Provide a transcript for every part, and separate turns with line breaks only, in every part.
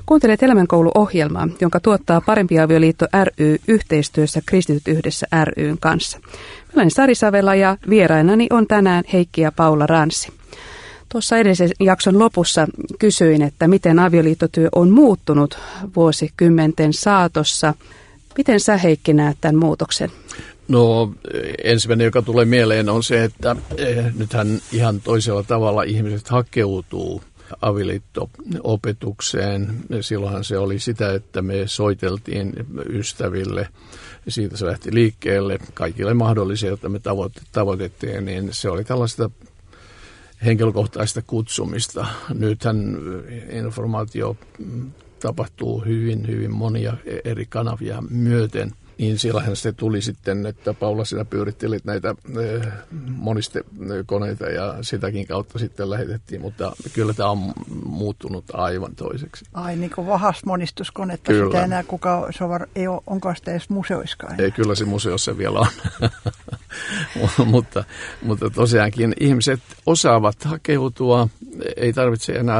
Kuuntelet Elämänkoulu-ohjelmaa, jonka tuottaa Parempi avioliitto ry yhteistyössä Kristityt yhdessä ry:n kanssa. Minä olen Sari Savela ja vierainani on tänään Heikki ja Paula Ranssi. Tuossa edellisen jakson lopussa kysyin, että miten avioliittotyö on muuttunut vuosikymmenten saatossa. Miten sä, Heikki, näet tämän muutoksen?
No, ensimmäinen, joka tulee mieleen, on se, että nythän ihan toisella tavalla ihmiset hakeutuu avioliitto-opetukseen. Silloinhan se oli sitä, että me soiteltiin ystäville. Siitä se lähti liikkeelle. Kaikille mahdollisia, joita me tavoitettiin, niin se oli tällaista henkilökohtaista kutsumista. Nythän informaatio tapahtuu hyvin monia eri kanavia myöten. Niin sillähän se tuli sitten, että Paula, sinä pyörittelit näitä monistekoneita ja sitäkin kautta sitten lähetettiin, mutta kyllä tämä on muuttunut aivan toiseksi.
Ai niin kuin vahasmonistuskonetta, sitä enää ei ole, onko sitä edes museoiskaan?
Ei, kyllä se museossa vielä on, mutta tosiaankin ihmiset osaavat hakeutua, ei tarvitse enää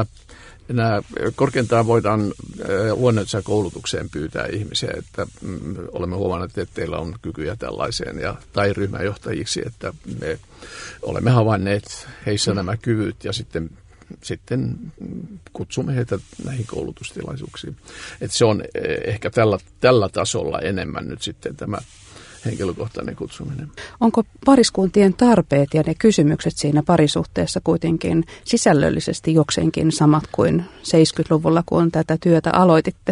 korkeintaan voidaan luonnonkoulutukseen pyytää ihmisiä, että olemme huomanneet, että teillä on kykyjä tällaiseen tai ryhmäjohtajiksi, että me olemme havainneet heissä nämä kyvyt ja sitten kutsumme heitä näihin koulutustilaisuuksiin. Että se on ehkä tällä tasolla enemmän nyt sitten tämä henkilökohtainen kutsuminen.
Onko pariskuntien tarpeet ja ne kysymykset siinä parisuhteessa kuitenkin sisällöllisesti jokseenkin samat kuin 70-luvulla, kun tätä työtä aloititte?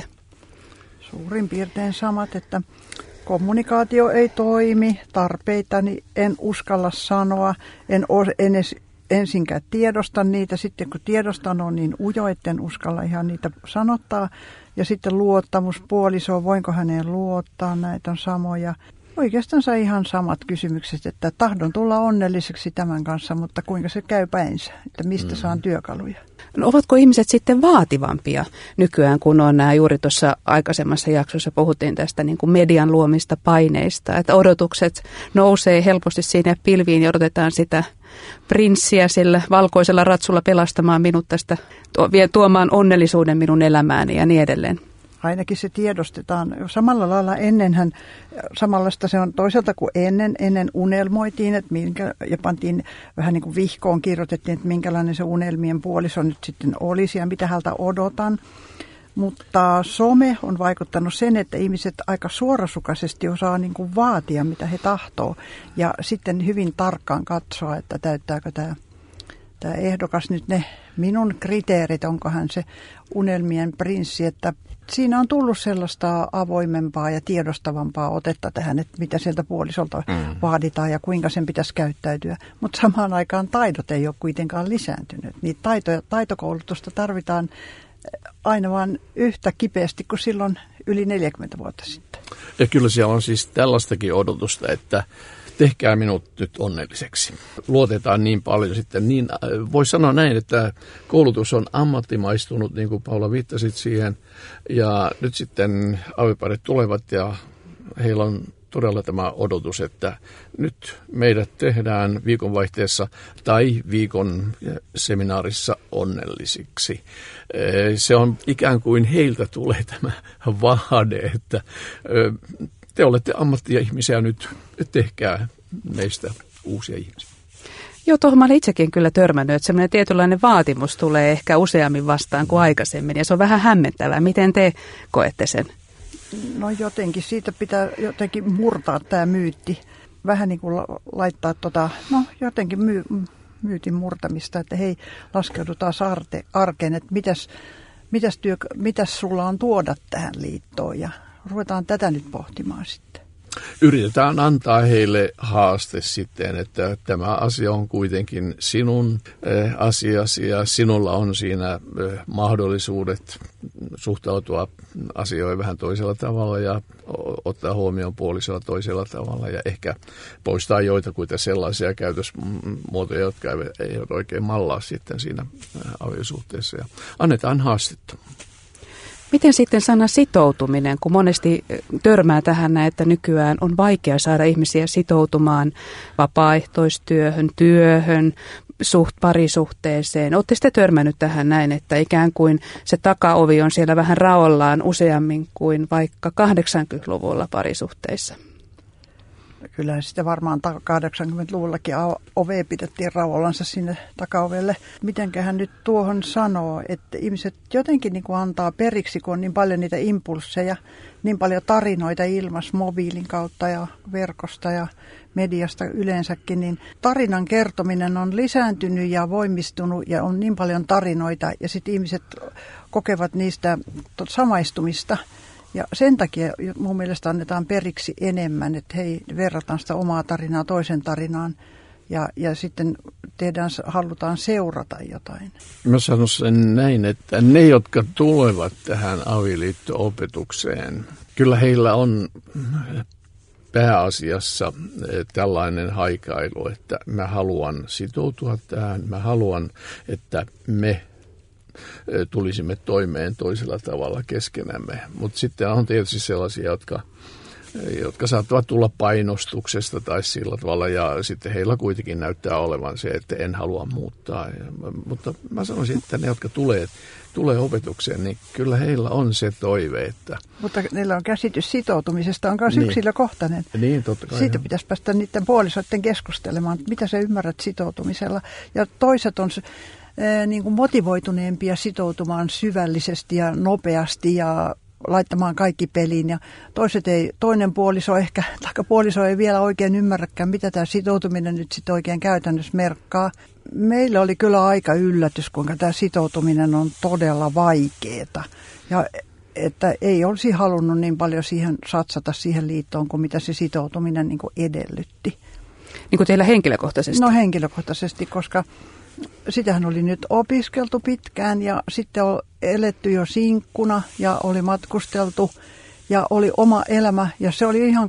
Suurin piirtein samat, että kommunikaatio ei toimi, tarpeitani en uskalla sanoa, en ensinkään tiedosta niitä, sitten kun tiedostan on niin ujo, etten uskalla ihan niitä sanottaa. Ja sitten luottamus puolisoon, voinko häneen luottaa, näitä on samoja. Oikeastaan ihan samat kysymykset, että tahdon tulla onnelliseksi tämän kanssa, mutta kuinka se käy päinsä, että mistä saan työkaluja.
No, ovatko ihmiset sitten vaativampia nykyään, kun on nämä juuri tuossa aikaisemmassa jaksossa puhuttiin tästä niin kuin median luomista paineista, että odotukset nousee helposti siinä pilviin ja odotetaan sitä prinssiä sillä valkoisella ratsulla pelastamaan minut tästä, tuomaan onnellisuuden minun elämääni ja niin edelleen.
Ainakin se tiedostetaan. Samalla lailla ennenhän, samanlaista se on toisaalta kuin ennen unelmoitiin, että ja pantiin vähän niin kuin vihkoon, kirjoitettiin, että minkälainen se unelmien puoliso nyt sitten olisi ja mitä häneltä odotan. Mutta some on vaikuttanut sen, että ihmiset aika suorasukaisesti osaa niin kuin vaatia, mitä he tahtoo. Ja sitten hyvin tarkkaan katsoa, että täyttääkö tämä ehdokas nyt ne minun kriteerit, onko hän se unelmien prinssi, että siinä on tullut sellaista avoimempaa ja tiedostavampaa otetta tähän, että mitä sieltä puolisolta vaaditaan ja kuinka sen pitäisi käyttäytyä. Mutta samaan aikaan taidot ei ole kuitenkaan lisääntynyt. Niin taitokoulutusta tarvitaan aina vaan yhtä kipeästi kuin silloin yli 40 vuotta sitten.
Ja kyllä siellä on siis tällaistakin odotusta, että tehkää minut nyt onnelliseksi. Luotetaan niin paljon sitten. Niin, voi sanoa näin, että koulutus on ammattimaistunut, niin kuin Paula viittasit siihen. Ja nyt sitten aviparit tulevat ja heillä on todella tämä odotus, että nyt meidät tehdään viikonvaihteessa tai viikon seminaarissa onnellisiksi. Se on ikään kuin heiltä tulee tämä vaade, että te olette ammattia-ihmisiä nyt, tehkää meistä uusia ihmisiä.
Joo, tuohon mä olen itsekin kyllä törmännyt, että semmoinen tietynlainen vaatimus tulee ehkä useammin vastaan kuin aikaisemmin, ja se on vähän hämmentävää. Miten te koette sen?
No jotenkin, siitä pitää jotenkin murtaa tämä myytti. Vähän niin kuin laittaa jotenkin myytin murtamista, että hei, laskeudutaan arkeen, että mitäs sulla on tuoda tähän liittoon, ja ruvetaan tätä nyt pohtimaan sitten.
Yritetään antaa heille haaste sitten, että tämä asia on kuitenkin sinun asiasi ja sinulla on siinä mahdollisuudet suhtautua asioihin vähän toisella tavalla ja ottaa huomioon puolisolla toisella tavalla ja ehkä poistaa joitakuita sellaisia käytösmuotoja, jotka eivät oikein mallaa sitten siinä aviosuhteessa ja annetaan haastetta.
Miten sitten sana sitoutuminen, kun monesti törmää tähän, että nykyään on vaikea saada ihmisiä sitoutumaan vapaaehtoistyöhön, työhön, suht parisuhteeseen. Olette sitten törmännyt tähän näin, että ikään kuin se takaovi on siellä vähän raollaan useammin kuin vaikka 80-luvulla parisuhteissa?
Kyllähän sitä varmaan 80-luvullakin ovea pidettiin raollansa sinne takaovelle. Mitenköhän nyt tuohon sanoo, että ihmiset jotenkin niin kuin antaa periksi, kun on niin paljon niitä impulsseja, niin paljon tarinoita ilmassa mobiilin kautta ja verkosta ja mediasta yleensäkin, niin tarinan kertominen on lisääntynyt ja voimistunut ja on niin paljon tarinoita ja sitten ihmiset kokevat niistä samaistumista. Ja sen takia mun mielestä annetaan periksi enemmän, että hei, verrataan sitä omaa tarinaa toisen tarinaan ja sitten halutaan seurata jotain.
Mä sanon sen näin, että ne, jotka tulevat tähän avioliitto-opetukseen, kyllä heillä on pääasiassa tällainen haikailu, että mä haluan sitoutua tähän, mä haluan, että me tulisimme toimeen toisella tavalla keskenämme. Mutta sitten on tietysti sellaisia, jotka saattavat tulla painostuksesta tai sillä tavalla, ja sitten heillä kuitenkin näyttää olevan se, että en halua muuttaa. Mutta mä sanoisin, että ne, jotka tulee opetukseen, niin kyllä heillä on se toive, että... Mutta
niillä on käsitys sitoutumisesta, on myös yksilökohtainen.
Niin, totta kai.
Siitä pitäisi päästä niiden puolisoiden keskustelemaan, mitä sä ymmärrät sitoutumisella. Ja toiset on niin kuin motivoituneempia sitoutumaan syvällisesti ja nopeasti ja laittamaan kaikki peliin. Ja toinen puoliso ehkä, tai puoliso ei vielä oikein ymmärräkään, mitä tämä sitoutuminen nyt sitten oikein käytännössä merkkaa. Meillä oli kyllä aika yllätys, kuinka tämä sitoutuminen on todella vaikeaa. Ja että ei olisi halunnut niin paljon satsata siihen liittoon, kuin mitä se sitoutuminen niin kuin edellytti.
Niin kuin teillä henkilökohtaisesti?
No henkilökohtaisesti, koska sitähän oli nyt opiskeltu pitkään ja sitten on eletty jo sinkkuna ja oli matkusteltu ja oli oma elämä ja se oli ihan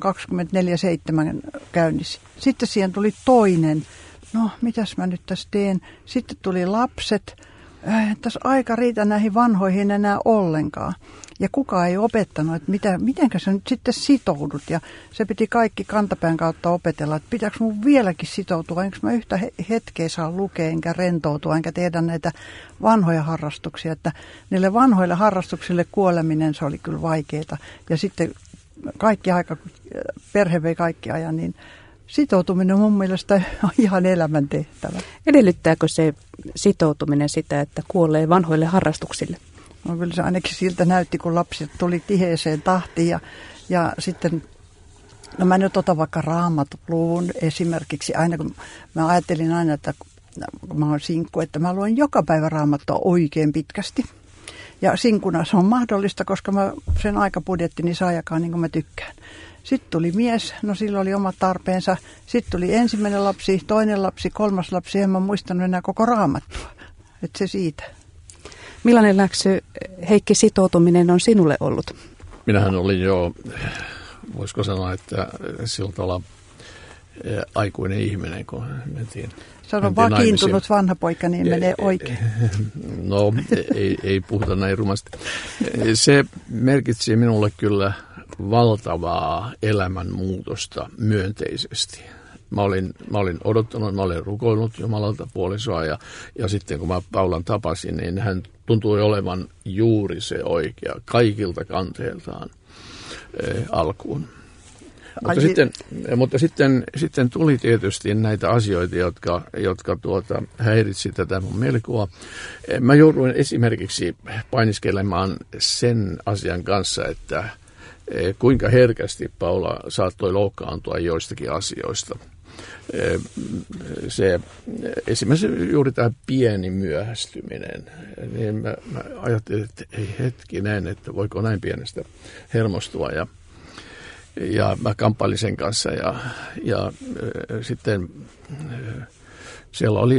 24/7 käynnissä. Sitten siihen tuli toinen, no mitäs mä nyt tässä teen. Sitten tuli lapset, tässä aika riitä näihin vanhoihin enää ollenkaan. Ja kukaan ei opettanut, että mitenkä sä nyt sitten sitoudut. Ja se piti kaikki kantapään kautta opetella, että pitääkö mun vieläkin sitoutua. Enkä mä yhtä hetkeä saa lukea, enkä rentoutua, enkä tehdä näitä vanhoja harrastuksia. Että niille vanhoille harrastuksille kuoleminen, se oli kyllä vaikeaa. Ja sitten kaikki aika, perhe vei kaikki ajan, niin sitoutuminen on mun mielestä ihan elämäntehtävä.
Edellyttääkö se sitoutuminen sitä, että kuolee vanhoille harrastuksille?
No kyllä se ainakin siltä näytti, kun lapset tuli tiheeseen tahtiin ja sitten, no mä nyt otan vaikka Raamatuluvun esimerkiksi aina, kun mä ajattelin aina, että kun mä oon sinkku, että mä luen joka päivä Raamattua oikein pitkästi. Ja sinkuna se on mahdollista, koska mä sen aikabudjettini saa jakaa niin kuin mä tykkään. Sitten tuli mies, no sillä oli omat tarpeensa. Sitten tuli ensimmäinen lapsi, toinen lapsi, kolmas lapsi, en mä muistanut enää koko Raamattua. Että se siitä.
Millainen läksy, Heikki, sitoutuminen on sinulle ollut?
Minähän olin jo, voisiko sanoa, että sillä tavalla aikuinen ihminen, kun mentiin.
Se on vakiintunut naimisiin. Vanha poika, niin menee oikein.
No, ei puhuta näin rumasti. Se merkitsi minulle kyllä valtavaa elämänmuutosta myönteisesti. Mä olin odottanut, mä olin rukoillut Jumalalta puolisoa ja sitten kun mä Paulan tapasin, niin hän tuntui olevan juuri se oikea kaikilta kanteiltaan alkuun. Mutta sitten tuli tietysti näitä asioita, jotka häiritsi tätä mun mielikuvaa. Mä jouduin esimerkiksi painiskelemaan sen asian kanssa, että kuinka herkästi Paula saattoi loukkaantua joistakin asioista. Esimerkiksi juuri tämä pieni myöhästyminen, niin mä ajattelin, että ei hetkinen, että voiko näin pienestä hermostua ja mä kamppailin sen kanssa ja sitten siellä oli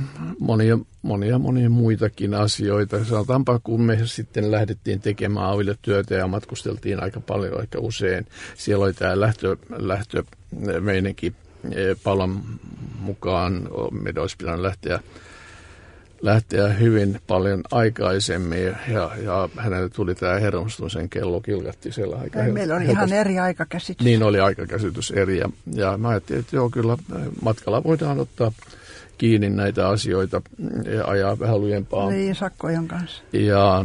monia muitakin asioita. Sanotaanpa, kun me sitten lähdettiin tekemään avioliittotyötä ja matkusteltiin aika paljon, aika usein. Siellä oli tämä lähtömeininki Paulan mukaan. Meidän olisi pitänyt lähteä hyvin paljon aikaisemmin ja hänelle tuli tämä hermostumisen kello, kilkatti siellä aika
meillä oli ihan eri aikakäsitys.
Niin oli aikakäsitys eri ja mä ajattelin, että joo, kyllä matkalla voidaan ottaa kiinni näitä asioita ja ajaa vähän lujempaa.
Niin, sakkojen kanssa.
Ja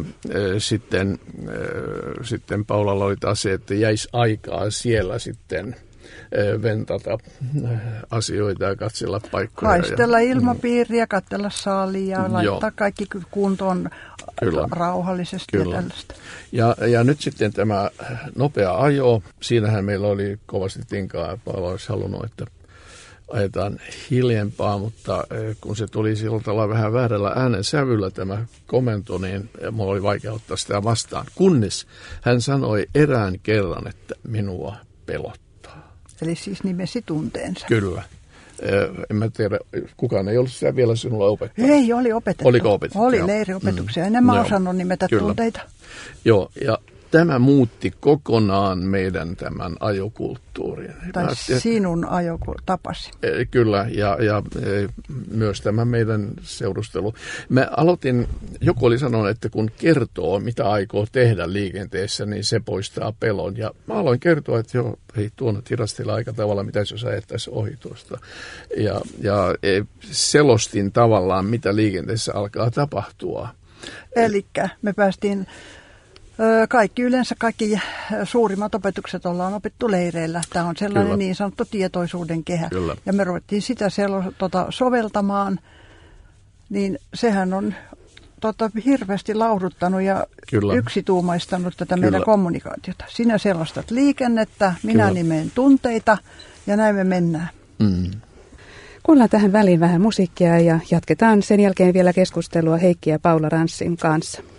sitten Paulalla oli taas se, että jäisi aikaa siellä sitten ventata asioita ja katsella paikkoja.
Haistella ilmapiiriä, katsella saalia ja laittaa kaikki kuntoon rauhallisesti ja tällaista.
Ja nyt sitten tämä nopea ajo, siinähän meillä oli kovasti tinkaa ja Paula olisi halunnut, että ajetaan hiljempaa, mutta kun se tuli sillä tavalla vähän väärällä äänen sävyllä tämä komento, niin minulla oli vaikea ottaa sitä vastaan. Kunnes hän sanoi erään kerran, että minua pelottaa.
Eli siis nimesi tunteensa.
Kyllä. En mä tiedä, kukaan ei ollut sitä vielä sinulla opettanut.
Ei, oli opetettu.
Oliko opetettu?
Oli leiriopetuksia. En mä osannut nimetä tunteita.
Joo, ja tämä muutti kokonaan meidän tämän ajokulttuurin.
Tai sinun ajotapasi.
Kyllä, ja myös tämä meidän seurustelu. Mä aloitin, joku oli sanonut, että kun kertoo, mitä aikoo tehdä liikenteessä, niin se poistaa pelon. Ja mä aloin kertoa, että joo, hei, tuonne Tirastilla aika tavalla, mitä jos ajettaisiin ohi tuosta. Ja selostin tavallaan, mitä liikenteessä alkaa tapahtua.
Elikkä me päästiin... Kaikki suurimmat opetukset ollaan opittu leireillä. Tämä on sellainen niin sanottu tietoisuuden kehä.
Kyllä.
Ja me ruvettiin sitä soveltamaan, niin sehän on hirveästi lauduttanut ja yksituumaistanut tätä meidän kommunikaatiota. Sinä selostat liikennettä, minä nimeen tunteita ja näin me mennään.
Kuullaan tähän väliin vähän musiikkia ja jatketaan sen jälkeen vielä keskustelua Heikki ja Paula Ranssin kanssa.